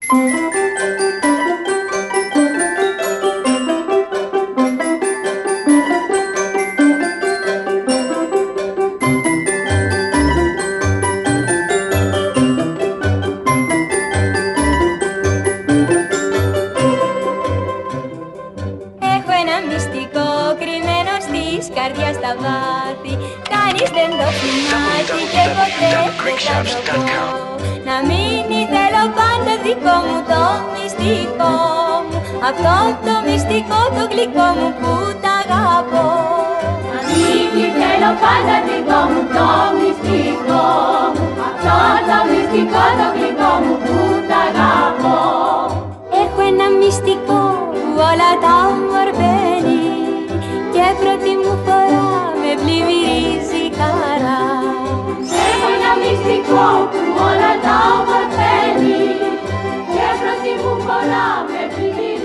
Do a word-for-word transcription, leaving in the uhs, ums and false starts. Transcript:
Καρδιά στα βάθη, κανείς δεν το θυμάται και ποτέ δεν θα το πω. Να μείνει θέλω πάντα δικό μου το μυστικό μου, αυτό το μυστικό το γλυκό μου που τ' αγαπώ. Να μείνει θέλω πάντα δικό μου το μυστικό μου, αυτό το μυστικό το γλυκό μου που τ' αγαπώ. Έχω ένα μυστικό που όλα τα ομορφαίνει και πρώτη μου φορά με πλημμυρίζει χαρά. Έχω ένα μυστικό που όλα τα ομορφαίνει και πρώτη μου φορά με πλημμυρίζει.